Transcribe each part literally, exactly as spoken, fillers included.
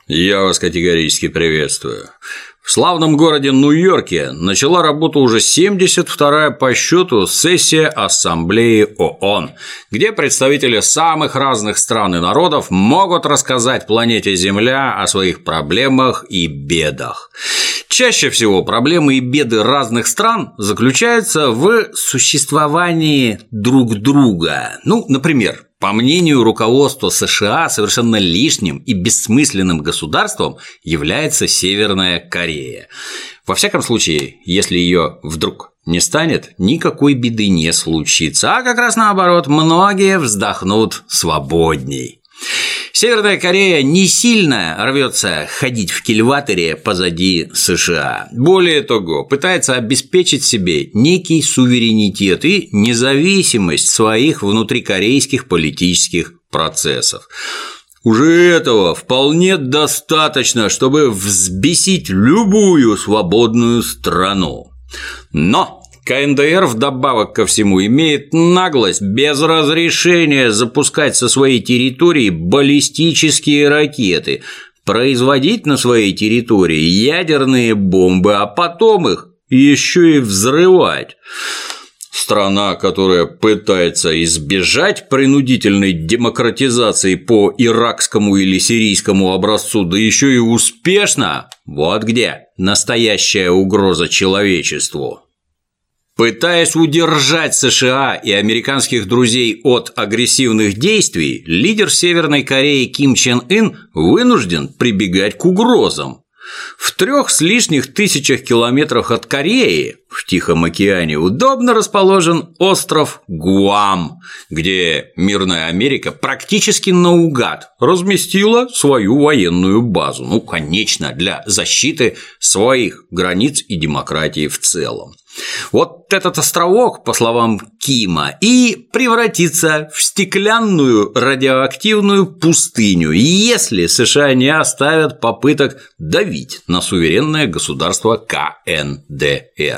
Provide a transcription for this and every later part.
Я вас категорически приветствую. В славном городе Нью-Йорке начала работу уже семьдесят вторая по счету сессия Ассамблеи ООН, где представители самых разных стран и народов могут рассказать планете Земля о своих проблемах и бедах. Чаще всего проблемы и беды разных стран заключаются в существовании друг друга. Ну, например, по мнению руководства США, совершенно лишним и бессмысленным государством является Северная Корея. Во всяком случае, если ее вдруг не станет, никакой беды не случится, а как раз наоборот, многие вздохнут свободней. Северная Корея не сильно рвется ходить в кильваторе позади США. Более того, пытается обеспечить себе некий суверенитет и независимость своих внутрикорейских политических процессов. Уже этого вполне достаточно, чтобы взбесить любую свободную страну. Но КНДР вдобавок ко всему имеет наглость без разрешения запускать со своей территории баллистические ракеты, производить на своей территории ядерные бомбы, а потом их еще и взрывать. Страна, которая пытается избежать принудительной демократизации по иракскому или сирийскому образцу, да еще и успешно, вот где настоящая угроза человечеству. Пытаясь удержать США и американских друзей от агрессивных действий, лидер Северной Кореи Ким Чен Ын вынужден прибегать к угрозам. В трех с лишних тысячах километрах от Кореи, в Тихом океане, удобно расположен остров Гуам, где мирная Америка практически наугад разместила свою военную базу, ну, конечно, для защиты своих границ и демократии в целом. Вот этот островок, по словам Кима, и превратится в стеклянную радиоактивную пустыню, если США не оставят попыток давить на суверенное государство КНДР.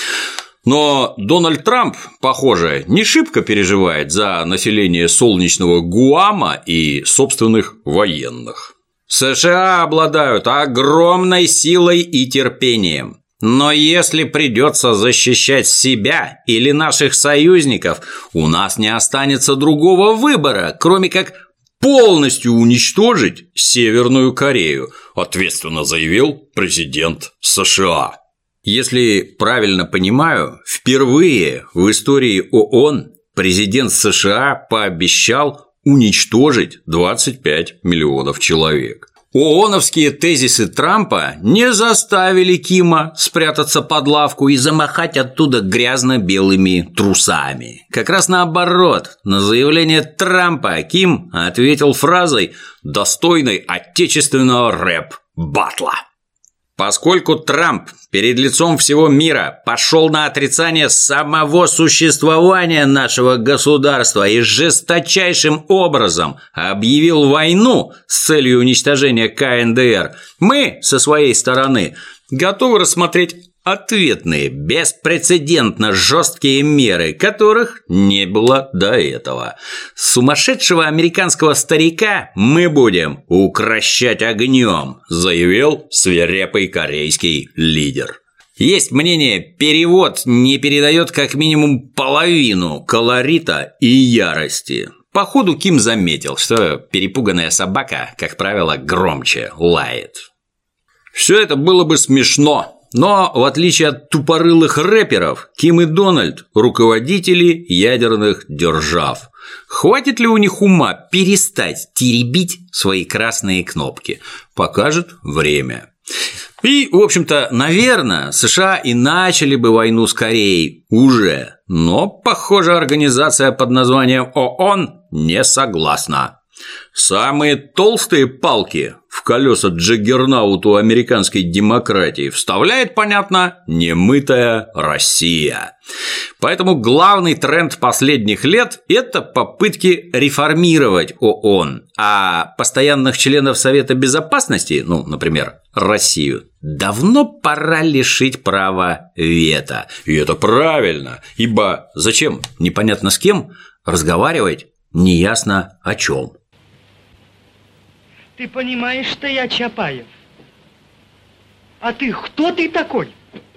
Но Дональд Трамп, похоже, не шибко переживает за население солнечного Гуама и собственных военных. США обладают огромной силой и терпением. Но если придется защищать себя или наших союзников, у нас не останется другого выбора, кроме как полностью уничтожить Северную Корею, ответственно заявил президент США. Если правильно понимаю, впервые в истории ООН президент США пообещал уничтожить двадцать пять миллионов человек. ООНовские тезисы Трампа не заставили Кима спрятаться под лавку и замахать оттуда грязно-белыми трусами. Как раз наоборот, на заявление Трампа Ким ответил фразой, достойной отечественного рэп-баттла. Поскольку Трамп перед лицом всего мира пошел на отрицание самого существования нашего государства и жесточайшим образом объявил войну с целью уничтожения КНДР, мы, со своей стороны, готовы рассмотреть ответные, беспрецедентно жесткие меры, которых не было до этого. Сумасшедшего американского старика мы будем укрощать огнем, заявил свирепый корейский лидер. Есть мнение, перевод не передает как минимум половину колорита и ярости. Походу, Ким заметил, что перепуганная собака, как правило, громче лает. Все это было бы смешно. Но, в отличие от тупорылых рэперов, Ким и Дональд – руководители ядерных держав. Хватит ли у них ума перестать теребить свои красные кнопки? Покажет время. И, в общем-то, наверное, США и начали бы войну с Кореей уже, но, похоже, организация под названием ООН не согласна. Самые толстые палки в колеса джаггернауту американской демократии вставляет, понятно, немытая Россия. Поэтому главный тренд последних лет – это попытки реформировать ООН, а постоянных членов Совета Безопасности, ну, например, Россию, давно пора лишить права вето. И это правильно, ибо зачем непонятно с кем разговаривать неясно о чем. Ты понимаешь, что я Чапаев? А ты кто ты такой?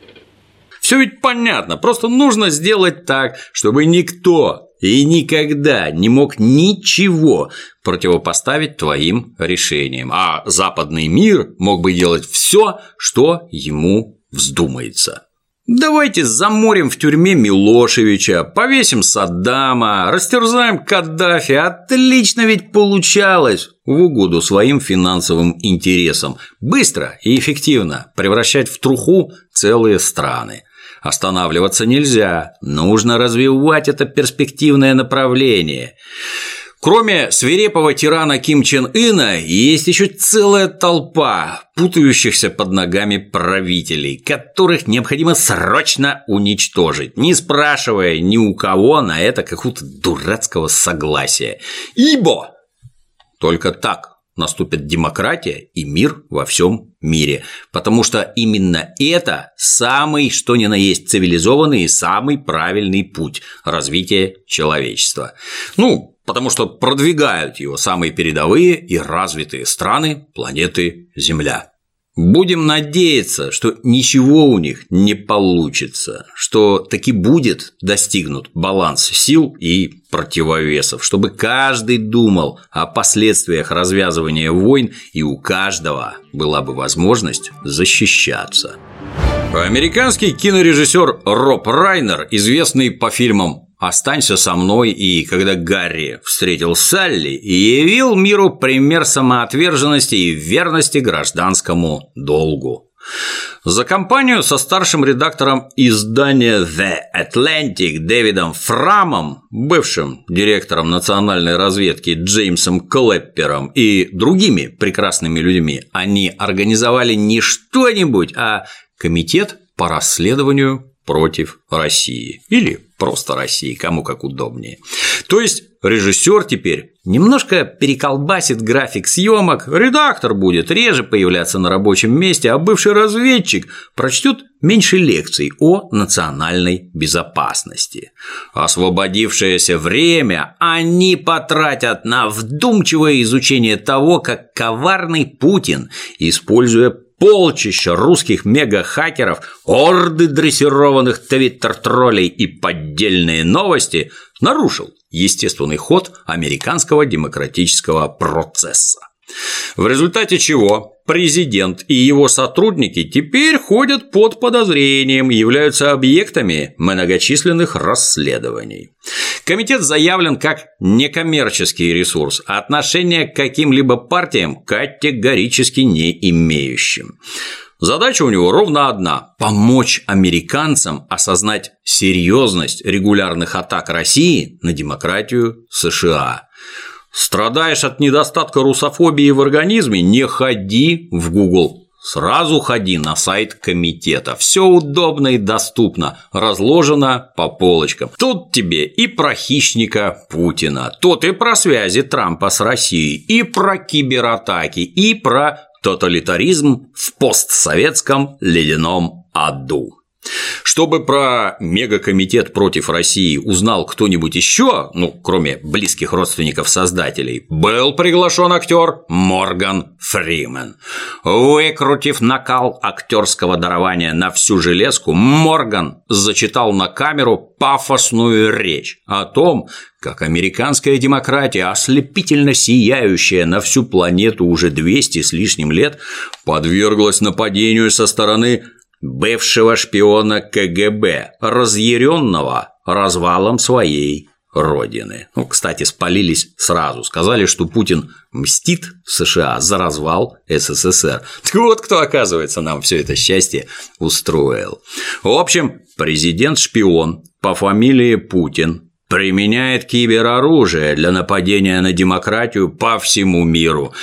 Все ведь понятно, просто нужно сделать так, чтобы никто и никогда не мог ничего противопоставить твоим решениям, а западный мир мог бы делать все, что ему вздумается. Давайте заморим в тюрьме Милошевича, повесим Саддама, растерзаем Каддафи. Отлично ведь получалось в угоду своим финансовым интересам. Быстро и эффективно превращать в труху целые страны. Останавливаться нельзя, нужно развивать это перспективное направление. Кроме свирепого тирана Ким Чен Ына, есть еще целая толпа путающихся под ногами правителей, которых необходимо срочно уничтожить, не спрашивая ни у кого на это какого-то дурацкого согласия. Ибо только так наступит демократия и мир во всем мире, потому что именно это самый, что ни на есть, цивилизованный и самый правильный путь развития человечества. Ну, потому что продвигают его самые передовые и развитые страны планеты Земля. Будем надеяться, что ничего у них не получится, что таки будет достигнут баланс сил и противовесов, чтобы каждый думал о последствиях развязывания войн и у каждого была бы возможность защищаться. Американский кинорежиссер Роб Райнер, известный по фильмам «Останься со мной» и «Когда Гарри встретил Салли», явил миру пример самоотверженности и верности гражданскому долгу. За компанию со старшим редактором издания The Atlantic Дэвидом Фрамом, бывшим директором национальной разведки Джеймсом Клэппером и другими прекрасными людьми они организовали не что-нибудь, а комитет по расследованию против России. Или просто России, кому как удобнее. То есть режиссер теперь немножко переколбасит график съемок, редактор будет реже появляться на рабочем месте, а бывший разведчик прочтет меньше лекций о национальной безопасности. Освободившееся время они потратят на вдумчивое изучение того, как коварный Путин, используя полчища русских мега-хакеров, орды дрессированных твиттер-троллей и поддельные новости, нарушил естественный ход американского демократического процесса. В результате чего президент и его сотрудники теперь ходят под подозрением и являются объектами многочисленных расследований. Комитет заявлен как некоммерческий ресурс, а отношения к каким-либо партиям категорически не имеющим. Задача у него ровно одна – помочь американцам осознать серьезность регулярных атак России на демократию США. Страдаешь от недостатка русофобии в организме – не ходи в Google, сразу ходи на сайт комитета. Все удобно и доступно, разложено по полочкам. Тут тебе и про хищника Путина, тут и про связи Трампа с Россией, и про кибератаки, и про тоталитаризм в постсоветском ледяном аду. Чтобы про мегакомитет против России узнал кто-нибудь еще, ну, кроме близких родственников создателей, был приглашен актер Морган Фримен. Выкрутив накал актерского дарования на всю железку, Морган зачитал на камеру пафосную речь о том, как американская демократия, ослепительно сияющая на всю планету уже двести с лишним лет, подверглась нападению со стороны бывшего шпиона ка гэ бэ, разъяренного развалом своей родины. Ну, кстати, спалились сразу, сказали, что Путин мстит США за развал эс эс эс эр. Так вот, кто, оказывается, нам все это счастье устроил. В общем, президент-шпион по фамилии Путин применяет кибероружие для нападения на демократию по всему миру.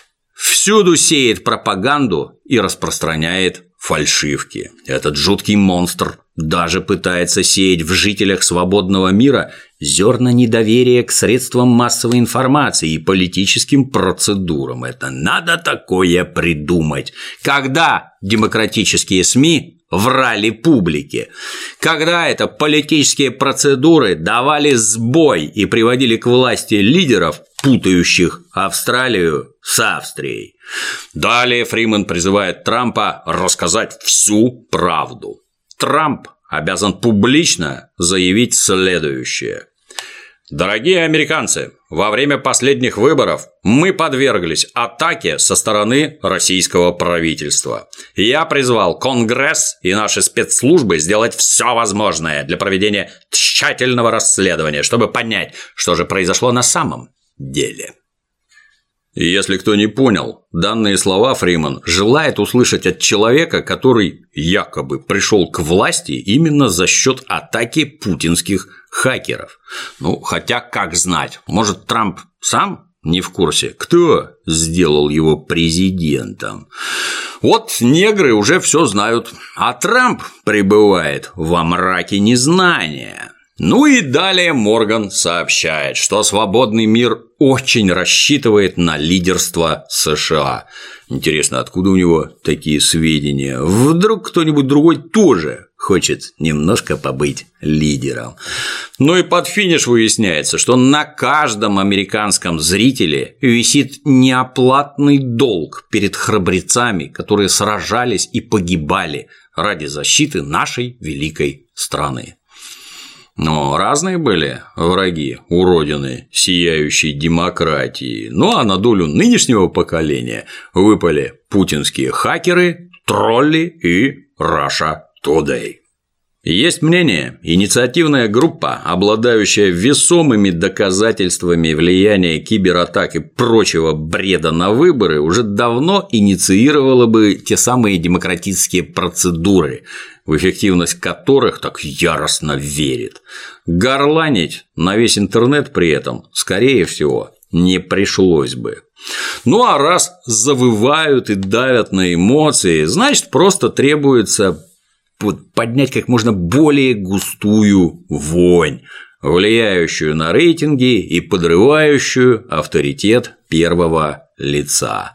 Всюду сеет пропаганду и распространяет фальшивки. Этот жуткий монстр даже пытается сеять в жителях свободного мира зерна недоверия к средствам массовой информации и политическим процедурам. Это надо такое придумать. Когда демократические СМИ врали публике. Когда это политические процедуры давали сбой и приводили к власти лидеров, путающих Австралию с Австрией. Далее Фриман призывает Трампа рассказать всю правду. Трамп обязан публично заявить следующее. Дорогие американцы, во время последних выборов мы подверглись атаке со стороны российского правительства. Я призвал Конгресс и наши спецслужбы сделать все возможное для проведения тщательного расследования, чтобы понять, что же произошло на самом деле. Если кто не понял, данные слова Фриман желает услышать от человека, который якобы пришел к власти именно за счет атаки путинских хакеров. Ну, хотя как знать, может, Трамп сам не в курсе, кто сделал его президентом. Вот негры уже все знают, а Трамп пребывает во мраке незнания. Ну и далее Морган сообщает, что свободный мир очень рассчитывает на лидерство США. Интересно, откуда у него такие сведения? Вдруг кто-нибудь другой тоже хочет немножко побыть лидером. Ну и под финиш выясняется, что на каждом американском зрителе висит неоплатный долг перед храбрецами, которые сражались и погибали ради защиты нашей великой страны. Но разные были враги у родины сияющей демократии. Ну а на долю нынешнего поколения выпали путинские хакеры, тролли и Russia Today. Есть мнение, инициативная группа, обладающая весомыми доказательствами влияния кибератак и прочего бреда на выборы, уже давно инициировала бы те самые демократические процедуры, в эффективность которых так яростно верит. Горланить на весь интернет при этом, скорее всего, не пришлось бы. Ну а раз завывают и давят на эмоции, значит, просто требуется поднять как можно более густую вонь, влияющую на рейтинги и подрывающую авторитет первого лица.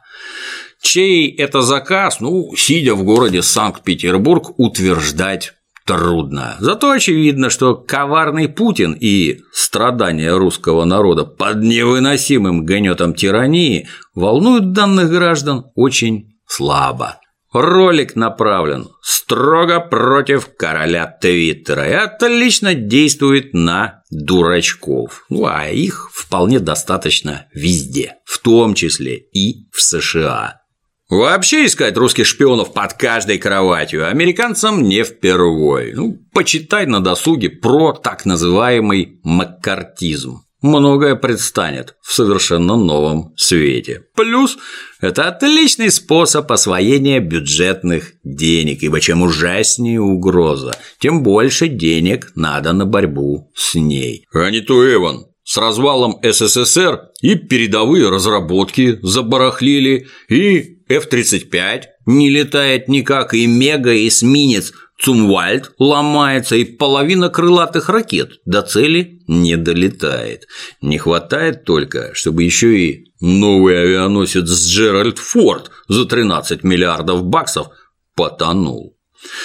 Чей это заказ, ну, сидя в городе Санкт-Петербург, утверждать трудно. Зато очевидно, что коварный Путин и страдания русского народа под невыносимым гнетом тирании волнуют данных граждан очень слабо. Ролик направлен строго против короля Твиттера и отлично действует на дурачков. Ну, а их вполне достаточно везде, в том числе и в США. Вообще искать русских шпионов под каждой кроватью американцам не впервой. Ну, почитай на досуге про так называемый маккартизм. Многое предстанет в совершенно новом свете. Плюс это отличный способ освоения бюджетных денег, ибо чем ужаснее угроза, тем больше денег надо на борьбу с ней. А не то Эван. С развалом СССР и передовые разработки забарахлили, и эф тридцать пять не летает никак, и мега-эсминец Цумвальд ломается, и половина крылатых ракет до цели не долетает. Не хватает только, чтобы еще и новый авианосец Джеральд Форд за тринадцать миллиардов баксов потонул.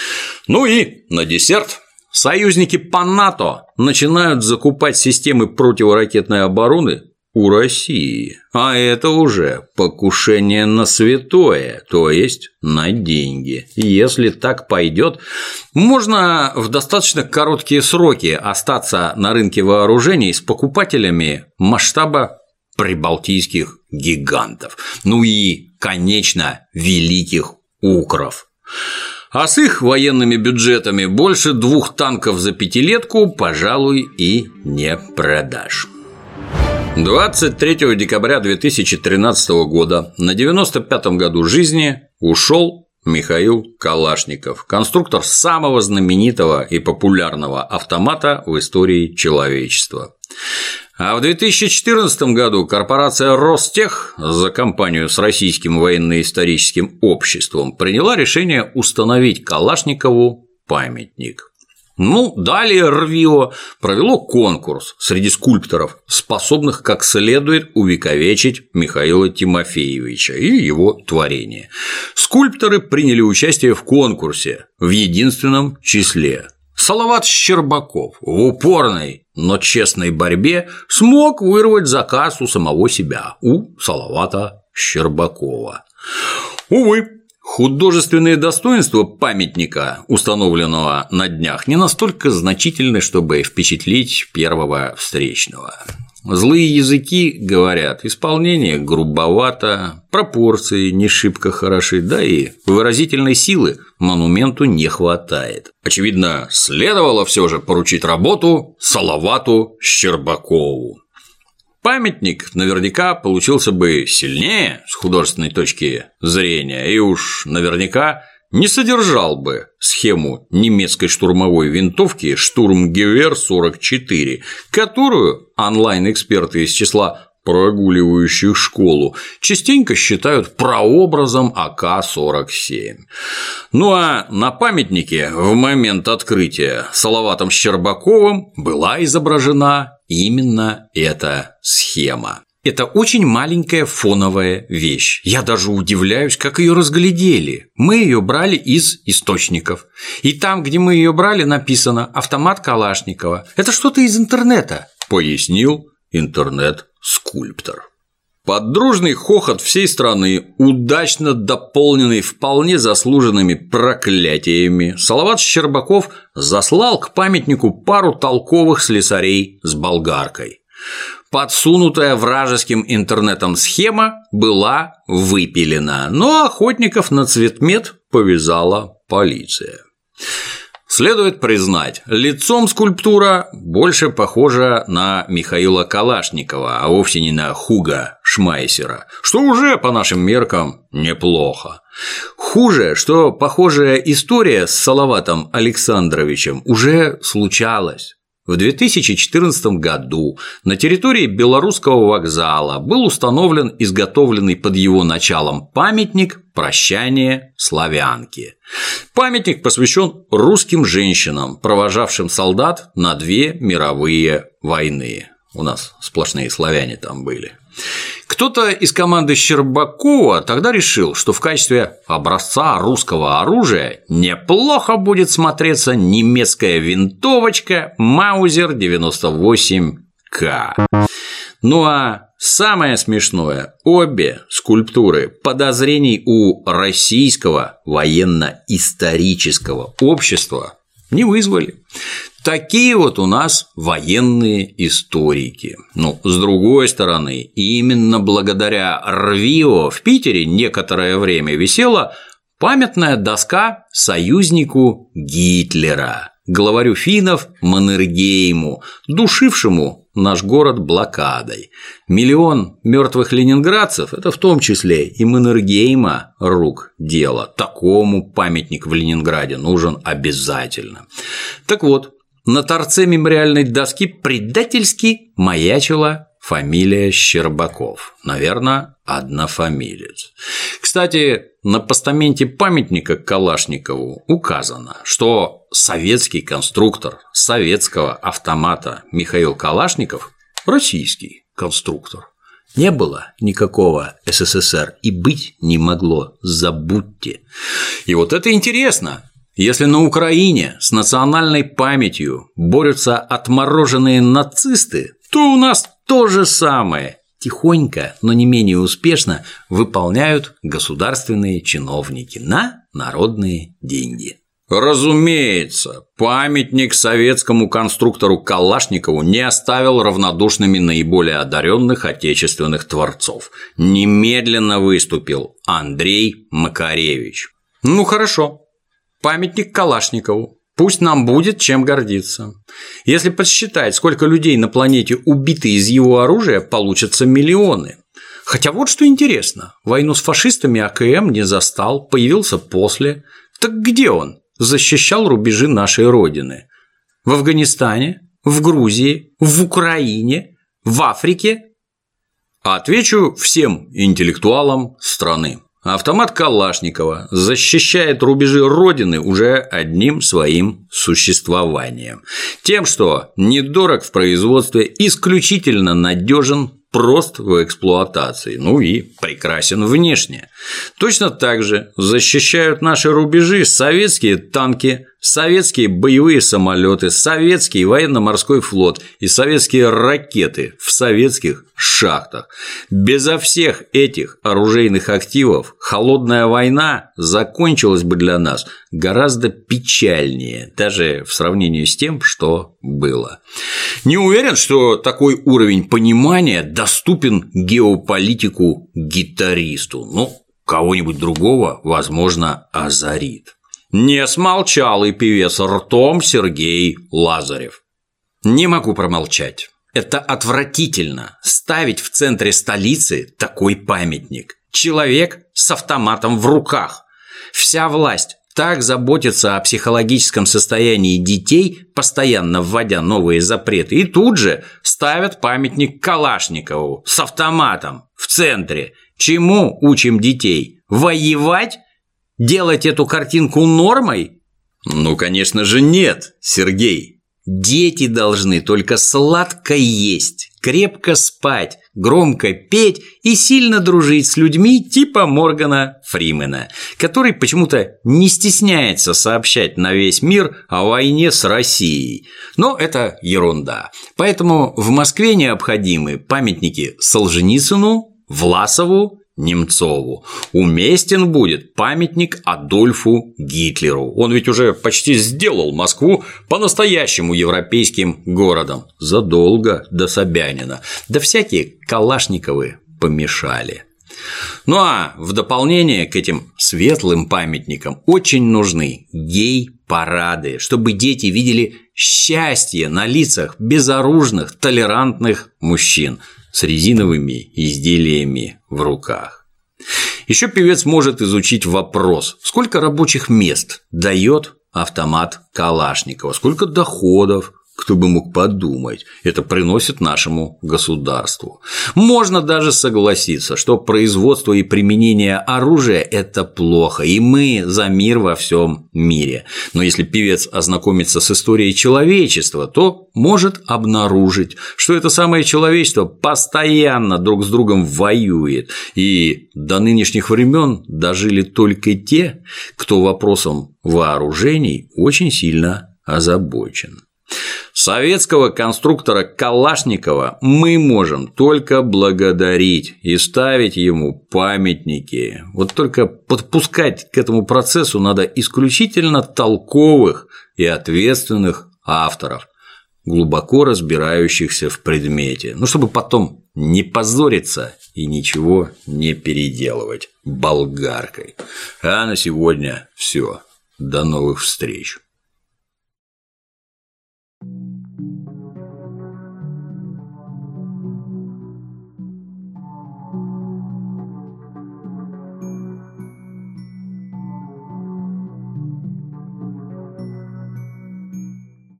Ну и на десерт союзники по НАТО начинают закупать системы противоракетной обороны у России, а это уже покушение на святое, то есть на деньги. Если так пойдет, можно в достаточно короткие сроки остаться на рынке вооружений с покупателями масштаба прибалтийских гигантов, ну и, конечно, великих укров. А с их военными бюджетами больше двух танков за пятилетку, пожалуй, и не продашь. двадцать третьего декабря две тысячи тринадцатого года на девяносто пятом году жизни ушел Михаил Калашников, конструктор самого знаменитого и популярного автомата в истории человечества. А в две тысячи четырнадцатом году корпорация Ростех за компанию с Российским военно-историческим обществом приняла решение установить Калашникову памятник. Ну, далее РВИО провело конкурс среди скульпторов, способных как следует увековечить Михаила Тимофеевича и его творение. Скульпторы приняли участие в конкурсе в единственном числе. Салават Щербаков в упорной, но честной борьбе смог вырвать заказ у самого себя, у Салавата Щербакова. Увы, художественные достоинства памятника, установленного на днях, не настолько значительны, чтобы впечатлить первого встречного. Злые языки говорят, исполнение грубовато, пропорции не шибко хороши, да и выразительной силы монументу не хватает. Очевидно, следовало все же поручить работу Салавату Щербакову. Памятник наверняка получился бы сильнее с художественной точки зрения и уж наверняка не содержал бы схему немецкой штурмовой винтовки Штурмгевер сорок четыре, которую онлайн-эксперты из числа прогуливающих школу частенько считают прообразом А К сорок семь. Ну а на памятнике в момент открытия Салаватом Щербаковым была изображена именно эта схема. Это очень маленькая фоновая вещь. Я даже удивляюсь, как ее разглядели. Мы ее брали из источников. И там, где мы ее брали, написано «Автомат Калашникова». Это что-то из интернета, пояснил интернет-скульптор. Под дружный хохот всей страны, удачно дополненный вполне заслуженными проклятиями, Салават Щербаков заслал к памятнику пару толковых слесарей с болгаркой. Подсунутая вражеским интернетом схема была выпилена, но охотников на цветмет повязала полиция. Следует признать, лицом скульптура больше похожа на Михаила Калашникова, а вовсе не на Хуга Шмайсера, что уже по нашим меркам неплохо. Хуже, что похожая история с Салаватом Александровичем уже случалась. В две тысячи четырнадцатом году на территории Белорусского вокзала был установлен изготовленный под его началом памятник «Прощание славянки». Памятник посвящен русским женщинам, провожавшим солдат на две мировые войны. У нас сплошные славяне там были. Кто-то из команды Щербакова тогда решил, что в качестве образца русского оружия неплохо будет смотреться немецкая винтовочка Маузер девяносто восемь К. Ну а самое смешное, обе скульптуры подозрений у Российского военно-исторического общества не вызвали. Такие вот у нас военные историки. Ну, с другой стороны, именно благодаря РВИО в Питере некоторое время висела памятная доска союзнику Гитлера, главарю финнов Маннергейму, душившему наш город блокадой. Миллион мертвых ленинградцев – это в том числе и Маннергейма рук дело. Такому памятник в Ленинграде нужен обязательно. Так вот, на торце мемориальной доски предательски маячила фамилия Щербаков. Наверное, однофамилец. Кстати, на постаменте памятника Калашникову указано, что советский конструктор советского автомата Михаил Калашников – российский конструктор. Не было никакого СССР и быть не могло, забудьте. И вот это интересно. Если на Украине с национальной памятью борются отмороженные нацисты, то у нас то же самое тихонько, но не менее успешно выполняют государственные чиновники на народные деньги. Разумеется, памятник советскому конструктору Калашникову не оставил равнодушными наиболее одаренных отечественных творцов. Немедленно выступил Андрей Макаревич. Ну хорошо. Памятник Калашникову. Пусть нам будет чем гордиться. Если подсчитать, сколько людей на планете убиты из его оружия, получатся миллионы. Хотя вот что интересно, войну с фашистами А К М не застал, появился после. Так где он? Защищал рубежи нашей Родины. В Афганистане? В Грузии? В Украине? В Африке? Отвечу всем интеллектуалам страны. автомат Калашникова защищает рубежи Родины уже одним своим существованием. Тем, что недорог в производстве, исключительно надежен, прост в эксплуатации, ну и прекрасен внешне. Точно так же защищают наши рубежи советские танки, советские боевые самолеты, советский военно-морской флот и советские ракеты в советских шахтах. Безо всех этих оружейных активов холодная война закончилась бы для нас гораздо печальнее, даже в сравнении с тем, что было. Не уверен, что такой уровень понимания доступен геополитику-гитаристу, но кого-нибудь другого, возможно, озарит. Не смолчал и певец ртом Сергей Лазарев. Не могу промолчать. Это отвратительно – ставить в центре столицы такой памятник. Человек с автоматом в руках. Вся власть так заботится о психологическом состоянии детей, постоянно вводя новые запреты, и тут же ставят памятник Калашникову с автоматом в центре. Чему учим детей? Воевать? Делать эту картинку нормой? Ну, конечно же, нет, Сергей. Дети должны только сладко есть, крепко спать, громко петь и сильно дружить с людьми типа Моргана Фримена, который почему-то не стесняется сообщать на весь мир о войне с Россией. Но это ерунда. Поэтому в Москве необходимы памятники Солженицыну, Власову, Немцову. Уместен будет памятник Адольфу Гитлеру. Он ведь уже почти сделал Москву по-настоящему европейским городом. Задолго до Собянина. Да всякие Калашниковы помешали. Ну а в дополнение к этим светлым памятникам очень нужны гей-парады, чтобы дети видели счастье на лицах безоружных, толерантных мужчин с резиновыми изделиями в руках. Еще певец может изучить вопрос, сколько рабочих мест дает автомат Калашникова, сколько доходов, кто бы мог подумать, это приносит нашему государству. Можно даже согласиться, что производство и применение оружия – это плохо, и мы за мир во всем мире. Но если певец ознакомится с историей человечества, то может обнаружить, что это самое человечество постоянно друг с другом воюет, и до нынешних времен дожили только те, кто вопросом вооружений очень сильно озабочен. Советского конструктора Калашникова мы можем только благодарить и ставить ему памятники. Вот только подпускать к этому процессу надо исключительно толковых и ответственных авторов, глубоко разбирающихся в предмете, ну, чтобы потом не позориться и ничего не переделывать болгаркой. А на сегодня все. До новых встреч.